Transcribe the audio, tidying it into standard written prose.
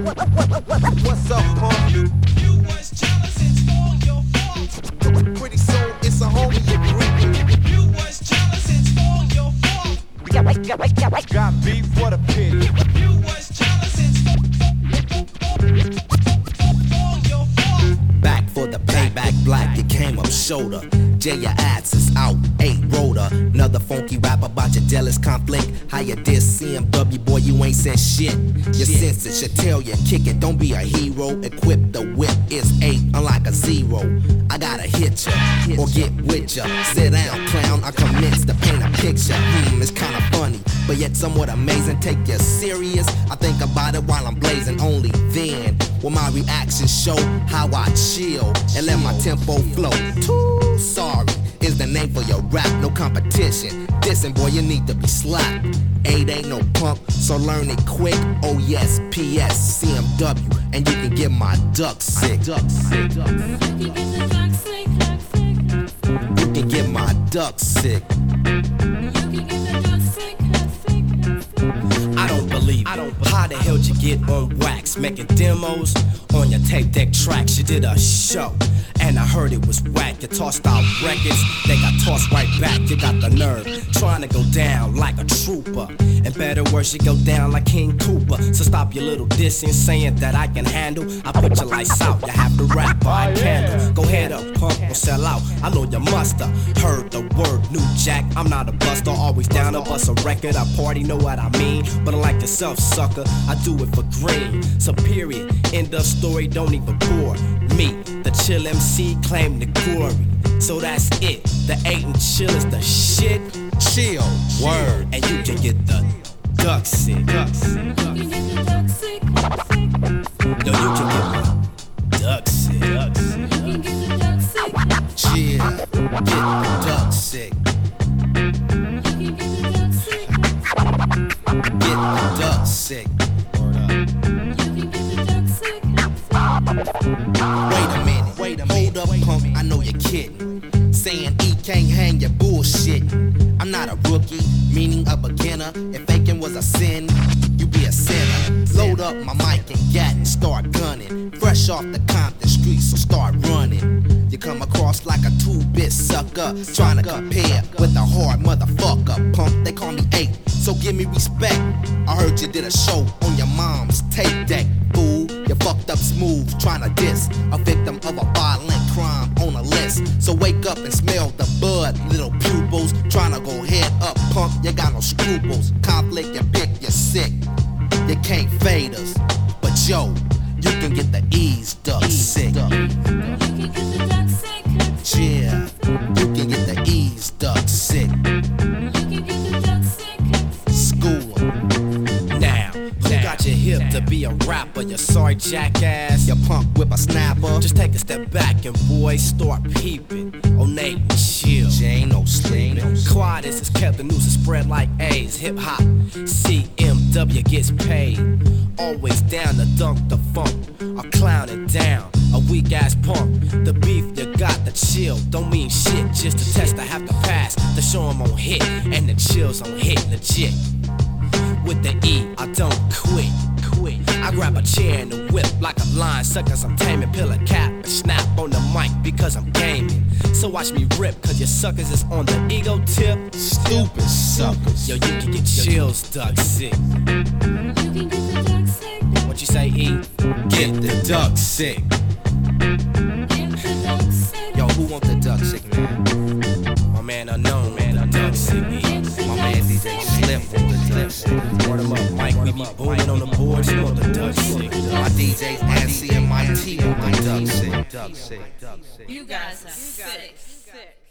What's up, punk? You was jealous, it's all your fault. Pretty soon, it's a homie you creeping. You was jealous, it's all your fault. Got beef, what a pity. You was jealous, it's all your fault. Back for the payback, black, it came up shoulder. Jay, your ass is out, 8 rotor. Another funky rap about your jealous conflict. How you diss CMW, boy, you ain't said shit. Your senses should tell you, kick it, don't be a hero. Equip the whip, it's 8, unlike a 0. I gotta hit ya, or get with ya. Sit down, clown, I commence to paint a picture. It's kinda funny, but yet somewhat amazing. Take you serious, I think about it while I'm blazing. Only then will my reactions show how I chill and let my tempo flow. Too sorry is the name for your rap, no competition. Dissing, boy, you need to be slapped. 8 ain't no punk, so learn it quick. Oh yes, PS, CMW, and you can get my duck sick. You can get my duck sick. I don't believe it. How the hell you get on wax? Making demos on your tape deck tracks. You did a show, and I heard it was whack. You tossed out records, they got tossed right back. You got the nerve, trying to go down like a trooper. In better words, you go down like King Cooper. So stop your little dissing, saying that I can handle. I put your lights out, you have to rap by candle. Go head up, punk, or sell out. I know you musta heard the word New Jack. I'm not a buster, always down to bust a record. I party, know what I mean, but unlike yourself, sucker, I do it for green. So period, end of story, don't even bore me. The chill MC claim the glory, so that's it. The 8 and chill is the shit. Chill, word, and you can get the duck sick. No, you can get the duck sick. Chill, get the duck sick. Get the duck sick. Wait a minute, hold up, punk, I know you're kidding. Saying E can't hang your bullshit. I'm not a rookie, meaning a beginner. If faking was a sin, you be a sinner. Load up my mic and gat and start gunning. Fresh off the Compton streets, so start running. You come across like a 2-bit sucker, trying to compare with a hard motherfucker. Punk, they call me 8, so give me respect. I heard you did a show on your mom's tape deck, fool. You fucked up smooth, trying to diss a victim of a violent crime on a list. So wake up and smell the bud, little pupils. Trying to go head up, punk, you got no scruples. Conflict, you pick, you're sick. You can't fade us, but yo, you can get the ease duck sick. Yeah, you can get the ease duck sick. School 'em. Now, who got you hip to be a rapper? You sorry jackass, you punk whippersnapper. Just take a step back and boy, start peeping. Oh, Nate, chill. Jay ain't no sleeping. Quietness is kept, the news is spread like AIDS. Hip hop, CMW gets paid. Always down to dunk the funk, or clown it down. A weak ass punk, the beef you got, the chill don't mean shit. Just a test I have to pass to show 'em on hit, and the chills on hit legit. With the E, I don't quit. I grab a chair and a whip like a line suckers. I'm taming, pill a cap and snap on the mic because I'm gaming. So watch me rip, cause your suckers is on the ego tip. Stupid suckers. Yo, you can get chills, duck sick. What you say, E? Get the duck sick. Yo, who want the duck sick, man? My man Unknown, the duck sick. My man DJ Slip want the duck sick. Word 'em up, Mike, we be booming on the boards, you want the duck sick. My DJs Nancy and my T want the duck sick. You guys are sick.